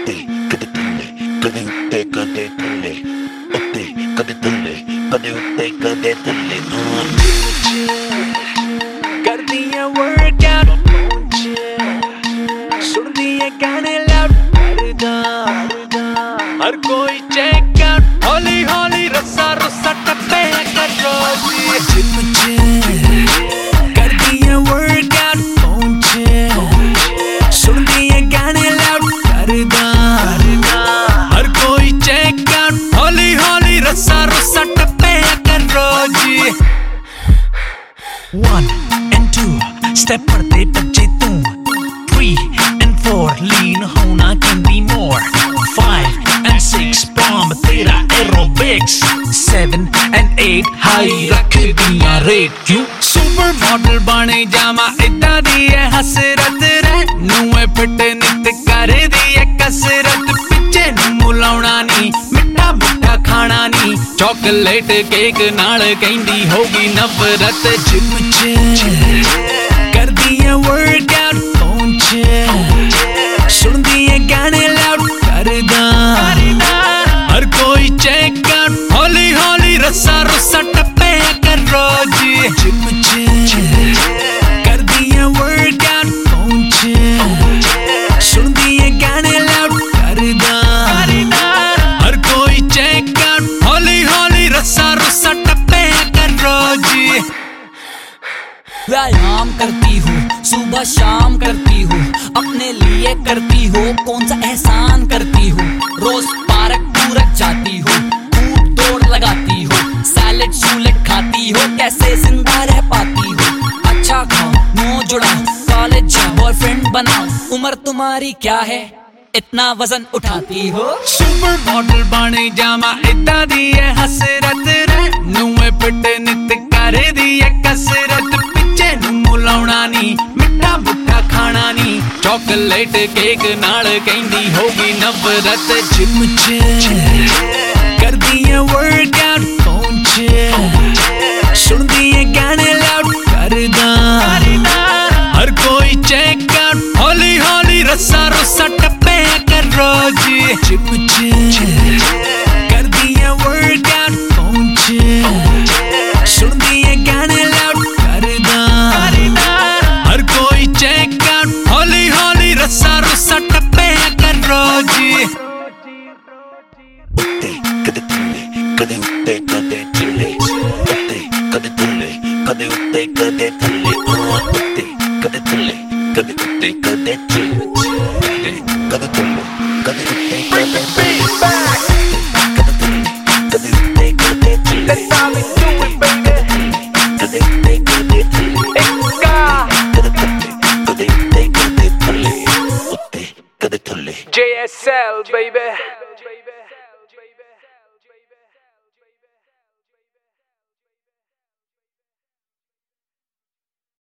ਉੱਤੇ ਕਦੇ ਥੱਲੇ ਕਦੇ ਉੱਤੇ ਕਦੇ ਥੱਲੇ ਉੱਤੇ ਕਦੇ ਥੱਲੇ ਕਦੇ ਉੱਤੇ ਕਦੇ ਥੱਲੇ ਕਰਦੀਆਂ ਵਰਕਆਊਟ ਸੁਣਦੀਆਂ ਗਾਣੇ ਲਾਊਡ ਕਰਦਾ ਹਰ ਕੋਈ ਚੈੱਕ ਆਊਟ ਹੌਲੀ ਹੌਲੀ ਰੱਸਾ ਰੱਸਾ ਟੱਪੇ ਕਰ ਰੋਜ਼ੀ ਜਿਮ ਕਰਦੀਆਂ ਵਰਕਆਊਟ ਸੁਣਦੀਆਂ ਗਾਣੇ ਲਾਊਡ ਕਰਦਾ ਹਰ ਕੋਈ ਚੈੱਕ ਆਊਟ ਹੌਲੀ ਹੌਲੀ ਰੱਸਾ ਰੱਸਾ ਟੱਪੇ ਕਰ ਰੋਜ਼ੀ 1 and 2 step बढ़ते बच्चे तू 3 and 4 lean होना can be more 5 and 6 bomb तेरा aerobics 7 and 8 high रख दिया rate क्यों super model बने जामा इदा दी है हसरत रे नूए फिट नित कर दी है कसरत पिछे मुलाउना नी मिठा मिठा खाना नी चॉकलेट केक नाल कहंदी होगी नफरत जिम कर दिया वर्कआउट फोन सुन दिए गाने लाउड करदा हर कोई चेक आउट हौली हौली रस्सा रस्सा टप्पे कर रोजी जिम कर दिया वर्कआउट फोन सुन दिए गाने लाउड करदा हर कोई चेक आउट हौली हौली रस्सा रस्सा टप्पे कर रोजी व्यायाम करती हूँ सुबह शाम करती हूँ अपने लिए करती हो कौन सा एहसान करती हूँ रोज पार्क पूरक जाती हूँ खूब दौड़ लगाती हूँ सैलेड सूलेट खाती हो कैसे जिंदा रह पाती हो अच्छा खाओ मुंह जुड़ाओ कॉलेज जाओ बॉयफ्रेंड बनाओ उम्र तुम्हारी क्या है इतना वजन उठाती हो सुपर मॉडल बने जामा इदा दी है हसरत रे नूए फिट नित कर दी है कसरत पिछे मुलाउना नी मिठा मुठा खाना नी चॉकलेट केक नाल कहंदी होगी नफरत जिम कर दिया वर्कआउट फोन सुन दिए गाने लाउड करदा हर कोई चेक आउट हौली हौली रस्सा रस्सा टप्पे कर रोजी जिम कर दिया वर्कआउट फोन सुन दिए गाने लाउड करदा हर कोई चेक आउट हौली हौली रस्सा रस्सा टप्पे कर रोजी ਉੱਤੇ ਕਦੇ ਥੱਲੇ ਕਦੇ ਉੱਤੇ ਕਦੇ ਥੱਲੇ ਉੱਤੇ ਕਦੇ ਥੱਲੇ ਕਦੇ ਉੱਤੇ ਕਦੇ ਥੱਲੇ ਉੱਤੇ ਕਦੇ ਥੱਲੇ ਕਦੇ ਉੱਤੇ ਕਦੇ ਥੱਲੇ ਕਦੇ ਥੱਲੇ ਕਦੇ ਉੱਤੇ ਕਦੇ ਥੱਲੇ ਕਦੇ ਥੱਲੇ ਕਦੇ ਉੱਤੇ ਕਦੇ ਥੱਲੇ That's how we do it, baby. ਕਦੇ ਉੱਤੇ ਕਦੇ ਥੱਲੇ ਕਦੇ ਥੱਲੇ ਕਦੇ ਉੱਤੇ ਕਦੇ ਥੱਲੇ ਉੱਤੇ ਕਦੇ ਥੱਲੇ JSL, baby.